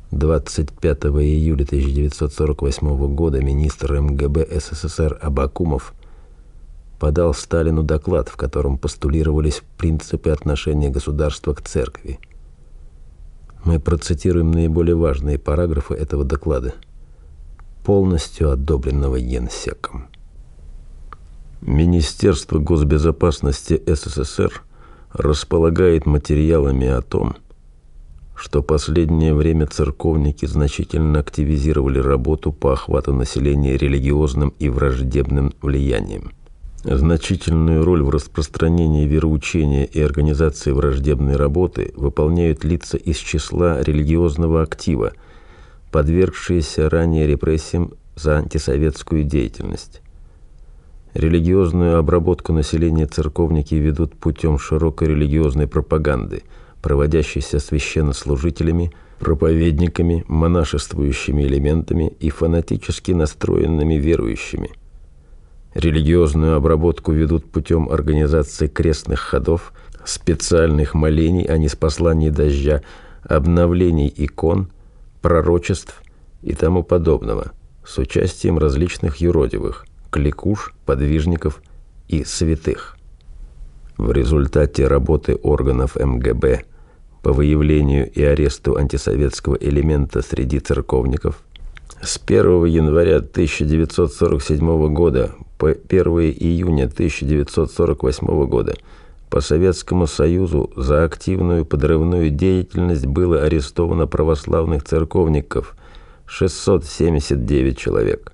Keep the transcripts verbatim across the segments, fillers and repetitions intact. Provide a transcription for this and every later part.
двадцать пятого июля тысяча девятьсот сорок восьмого года министр эм гэ бэ эс эс эс эр Абакумов подал Сталину доклад, в котором постулировались принципы отношения государства к церкви. Мы процитируем наиболее важные параграфы этого доклада, полностью одобренного Генсеком. Министерство госбезопасности эс эс эс эр располагает материалами о том, что последнее время церковники значительно активизировали работу по охвату населения религиозным и враждебным влиянием. Значительную роль в распространении вероучения и организации враждебной работы выполняют лица из числа религиозного актива, подвергшиеся ранее репрессиям за антисоветскую деятельность. Религиозную обработку населения церковники ведут путем широкой религиозной пропаганды, проводящейся священнослужителями, проповедниками, монашествующими элементами и фанатически настроенными верующими. Религиозную обработку ведут путем организации крестных ходов, специальных молений о ниспослании дождя, обновлений икон, пророчеств и тому подобного, с участием различных юродивых, кликуш, подвижников и святых. В результате работы органов эм гэ бэ по выявлению и аресту антисоветского элемента среди церковников с первого января тысяча девятьсот сорок седьмого года по первого июня тысяча девятьсот сорок восьмого года по Советскому Союзу за активную подрывную деятельность было арестовано православных церковников шестьсот семьдесят девять человек.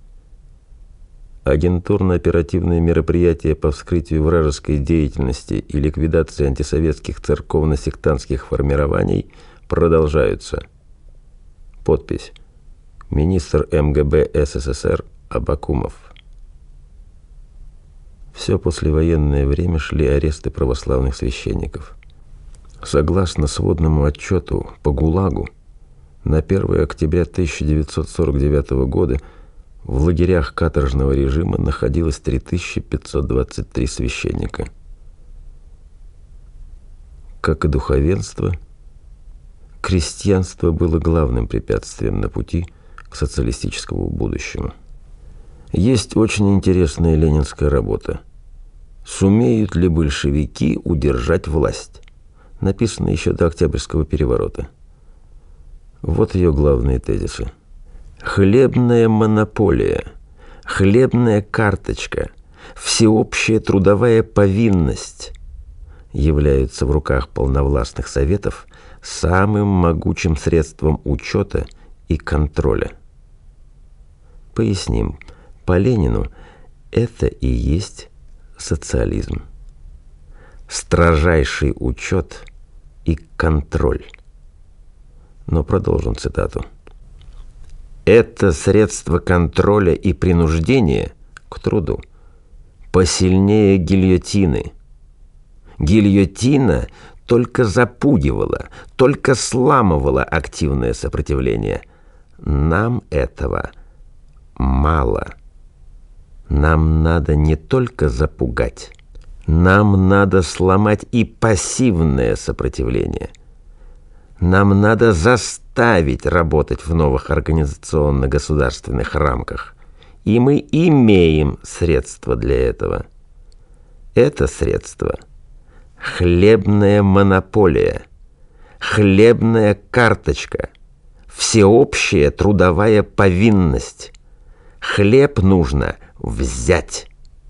Агентурно-оперативные мероприятия по вскрытию вражеской деятельности и ликвидации антисоветских церковно-сектантских формирований продолжаются. Подпись: министр эм гэ бэ эс эс эс эр Абакумов. Все послевоенное время шли аресты православных священников. Согласно сводному отчету по ГУЛАГу, на первое октября тысяча девятьсот сорок девятого года в лагерях каторжного режима находилось три тысячи пятьсот двадцать три священника. Как и духовенство, крестьянство было главным препятствием на пути к социалистическому будущему. Есть очень интересная ленинская работа «Сумеют ли большевики удержать власть?», написанная еще до Октябрьского переворота. Вот ее главные тезисы. Хлебная монополия, хлебная карточка, всеобщая трудовая повинность являются в руках полновластных советов самым могучим средством учета и контроля. Поясним, по Ленину это и есть социализм. Строжайший учет и контроль. Но продолжим цитату. Это средство контроля и принуждения к труду посильнее гильотины. Гильотина только запугивала, только сламывала активное сопротивление. Нам этого мало. Нам надо не только запугать, нам надо сломать и пассивное сопротивление. Нам надо заставить работать в новых организационно-государственных рамках. И мы имеем средства для этого. Это средство – хлебная монополия, хлебная карточка, всеобщая трудовая повинность. Хлеб нужно взять.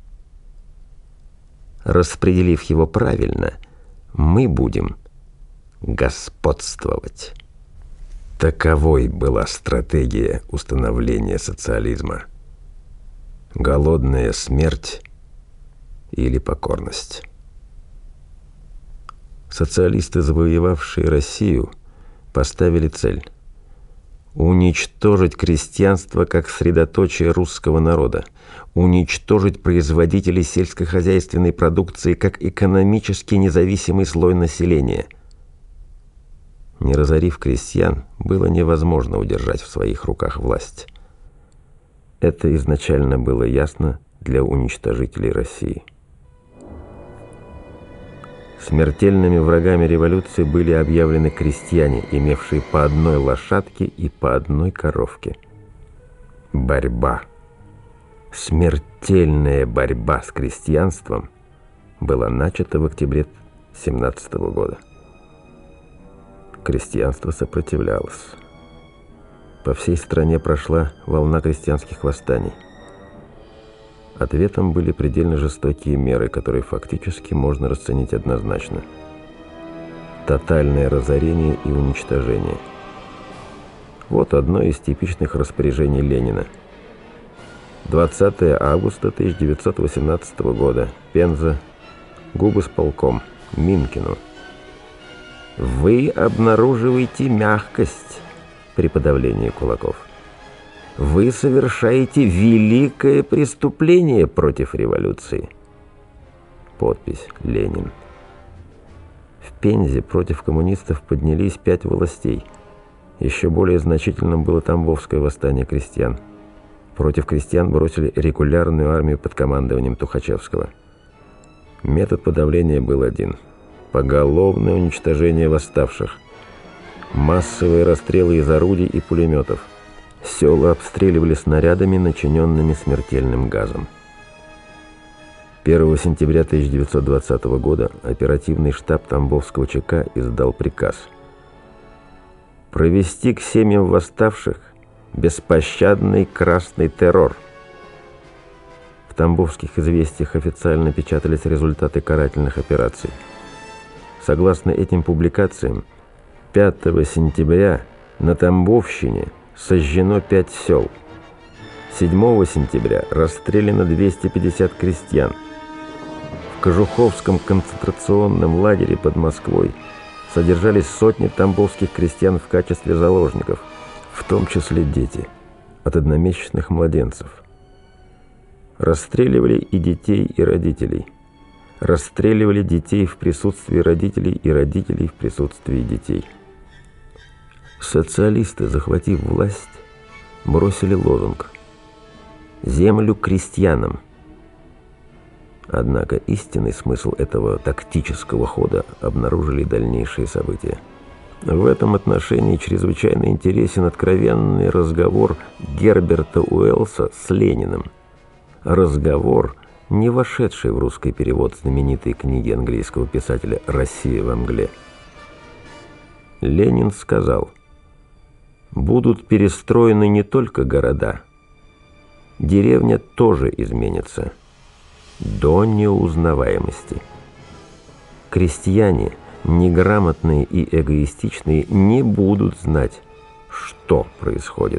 Распределив его правильно, мы будем господствовать. Таковой была стратегия установления социализма. Голодная смерть или покорность. Социалисты, завоевавшие Россию, поставили цель уничтожить крестьянство как средоточие русского народа, уничтожить производителей сельскохозяйственной продукции как экономически независимый слой населения. Не разорив крестьян, было невозможно удержать в своих руках власть. Это изначально было ясно для уничтожителей России. Смертельными врагами революции были объявлены крестьяне, имевшие по одной лошадке и по одной коровке. Борьба, смертельная борьба с крестьянством была начата в октябре семнадцатого года. Крестьянство сопротивлялось. По всей стране прошла волна крестьянских восстаний. Ответом были предельно жестокие меры, которые фактически можно расценить однозначно. Тотальное разорение и уничтожение. Вот одно из типичных распоряжений Ленина. двадцатого августа тысяча девятьсот восемнадцатого года. Пенза. Губысполком. Минкину. Вы обнаруживаете мягкость при подавлении кулаков. Вы совершаете великое преступление против революции. Подпись «Ленин». В Пензе против коммунистов поднялись пять властей. Еще более значительным было Тамбовское восстание крестьян. Против крестьян бросили регулярную армию под командованием Тухачевского. Метод подавления был один – поголовное уничтожение восставших. Массовые расстрелы из орудий и пулеметов. Села обстреливали снарядами, начиненными смертельным газом. первого сентября тысяча девятьсот двадцатого года оперативный штаб Тамбовского ЧК издал приказ провести к семьям восставших беспощадный красный террор. В тамбовских известиях официально печатались результаты карательных операций. Согласно этим публикациям, пятого сентября на Тамбовщине сожжено пять сел. седьмого сентября расстреляно двести пятьдесят крестьян. В Кожуховском концентрационном лагере под Москвой содержались сотни тамбовских крестьян в качестве заложников, в том числе дети, от одномесячных младенцев. Расстреливали и детей, и родителей. Расстреливали детей в присутствии родителей и родителей в присутствии детей. Социалисты, захватив власть, бросили лозунг «Землю крестьянам». Однако истинный смысл этого тактического хода обнаружили дальнейшие события. В этом отношении чрезвычайно интересен откровенный разговор Герберта Уэллса с Лениным. Разговор, не вошедший в русский перевод знаменитой книги английского писателя «Россия во мгле». Ленин сказал: будут перестроены не только города. Деревня тоже изменится до неузнаваемости. Крестьяне, неграмотные и эгоистичные, не будут знать, что происходит,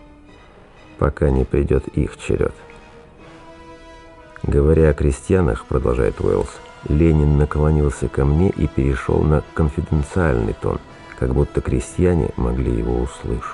пока не придет их черед. Говоря о крестьянах, продолжает Уэллс, Ленин наклонился ко мне и перешел на конфиденциальный тон, как будто крестьяне могли его услышать.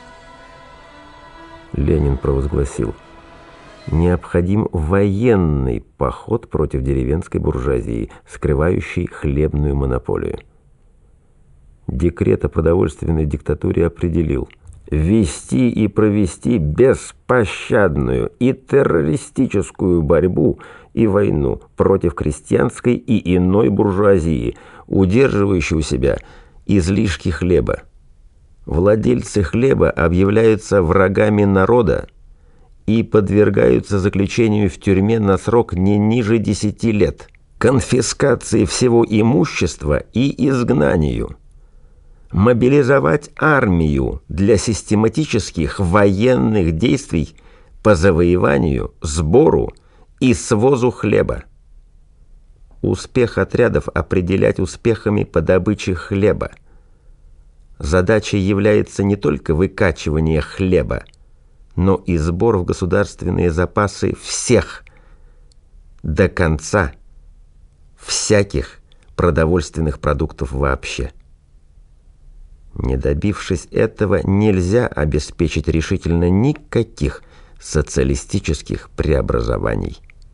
Ленин провозгласил: необходим военный поход против деревенской буржуазии, скрывающей хлебную монополию. Декрет о продовольственной диктатуре определил: вести и провести беспощадную и террористическую борьбу и войну против крестьянской и иной буржуазии, удерживающей у себя излишки хлеба. Владельцы хлеба объявляются врагами народа и подвергаются заключению в тюрьме на срок не ниже десяти лет, конфискации всего имущества и изгнанию. Мобилизовать армию для систематических военных действий по завоеванию, сбору и свозу хлеба. Успех отрядов определять успехами по добыче хлеба. Задачей является не только выкачивание хлеба, но и сбор в государственные запасы всех, до конца, всяких продовольственных продуктов вообще. Не добившись этого, нельзя обеспечить решительно никаких социалистических преобразований.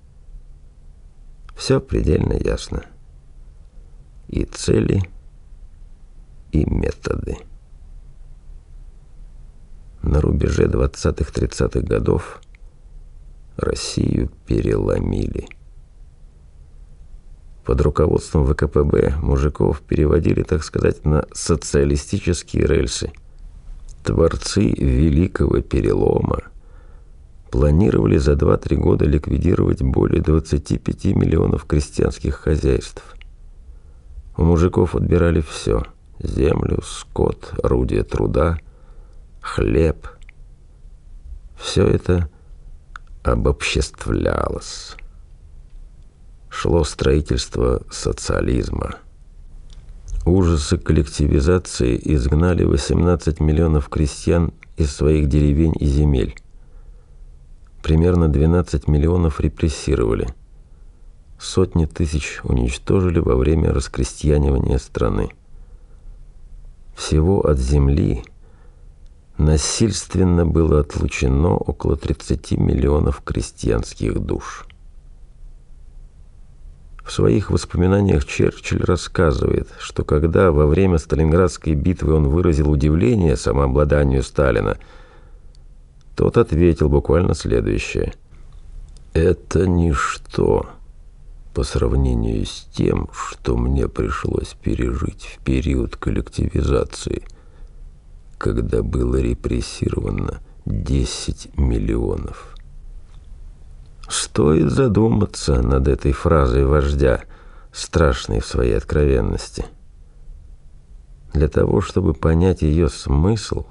Все предельно ясно. И цели, и методы. На рубеже двадцатых-тридцатых годов Россию переломили. Под руководством вэ ка пэ бэ мужиков переводили, так сказать, на социалистические рельсы. Творцы великого перелома планировали за два-три года ликвидировать более двадцати пяти миллионов крестьянских хозяйств. У мужиков отбирали все – землю, скот, орудия труда, хлеб. Все это обобществлялось. Шло строительство социализма. Ужасы коллективизации изгнали восемнадцать миллионов крестьян из своих деревень и земель. Примерно двенадцать миллионов репрессировали. Сотни тысяч уничтожили во время раскрестьянивания страны. Всего от земли насильственно было отлучено около тридцати миллионов крестьянских душ. В своих воспоминаниях Черчилль рассказывает, что когда во время Сталинградской битвы он выразил удивление самообладанию Сталина, тот ответил буквально следующее: «Это ничто по сравнению с тем, что мне пришлось пережить в период коллективизации, когда было репрессировано десять миллионов». Стоит задуматься над этой фразой вождя, страшной в своей откровенности. Для того, чтобы понять ее смысл,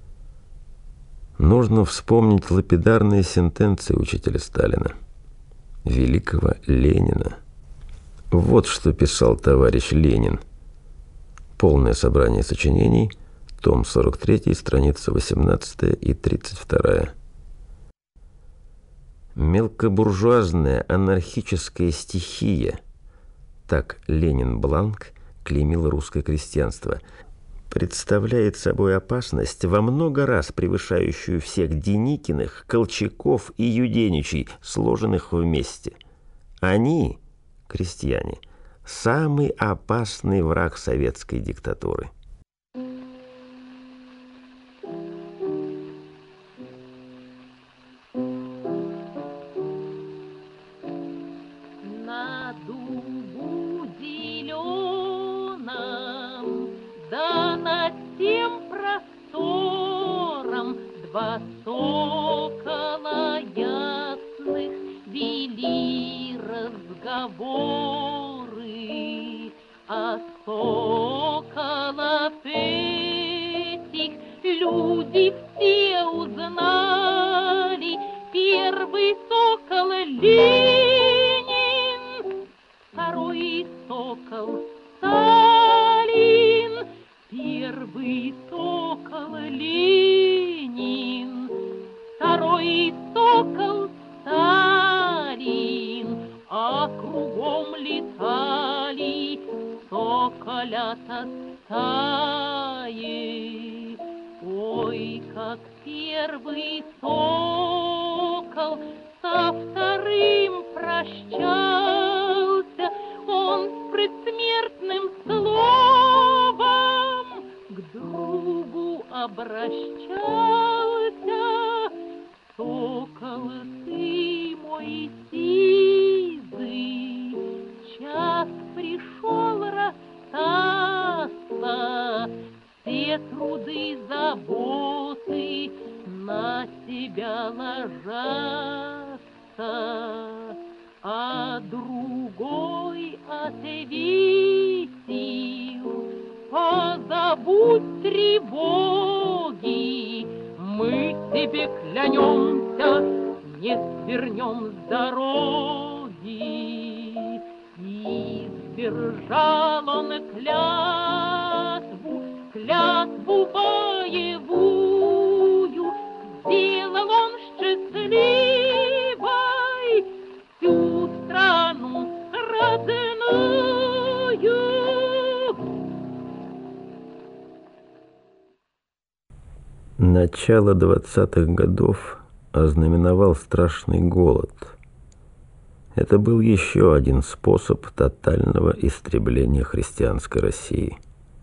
нужно вспомнить лапидарные сентенции учителя Сталина, великого Ленина. Вот что писал товарищ Ленин. Полное собрание сочинений, том сорок три, страница восемнадцатая и тридцать вторая. Мелкобуржуазная анархическая стихия, так Ленин Бланк клеймил русское крестьянство, представляет собой опасность, во много раз превышающую всех Деникиных, Колчаков и Юденичей, сложенных вместе. Они, крестьяне, самый опасный враг советской диктатуры. Два сокола ясных вели разговоры, а соколов этих люди все узнали. Первый сокол Ленин, второй сокол Сталин, первый сокол Ленин, второй сокол Сталин, а кругом летали соколята стаи. Ой, как первый сокол со вторым прощался, он с предсмертным словом к другу обращался. Сокол ты мой сизый, час пришел расстаться, все труды, заботы на тебя ложатся, а другой ответил: позабудь тревоги, мы тебе клянемся, не свернем с дороги. И сдержал он клятву, клятву боевую, сделал он счастливой всю страну родную. Начало двадцатых годов ознаменовал страшный голод. Это был еще один способ тотального истребления христианской России.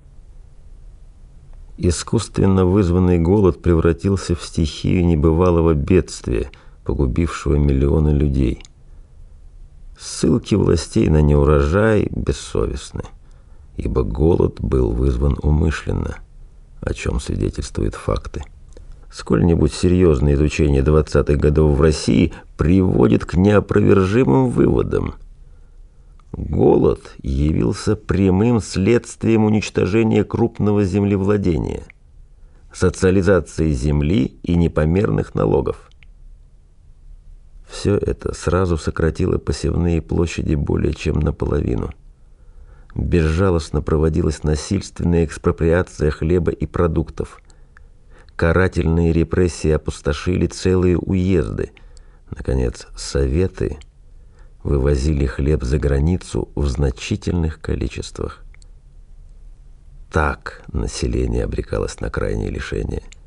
Искусственно вызванный голод превратился в стихию небывалого бедствия, погубившего миллионы людей. Ссылки властей на неурожай бессовестны, ибо голод был вызван умышленно, о чем свидетельствуют факты. Сколь-нибудь серьезное изучение двадцатых годов в России приводит к неопровержимым выводам. Голод явился прямым следствием уничтожения крупного землевладения, социализации земли и непомерных налогов. Все это сразу сократило посевные площади более чем наполовину. Безжалостно проводилась насильственная экспроприация хлеба и продуктов. Карательные репрессии опустошили целые уезды. Наконец, советы вывозили хлеб за границу в значительных количествах. Так население обрекалось на крайние лишения.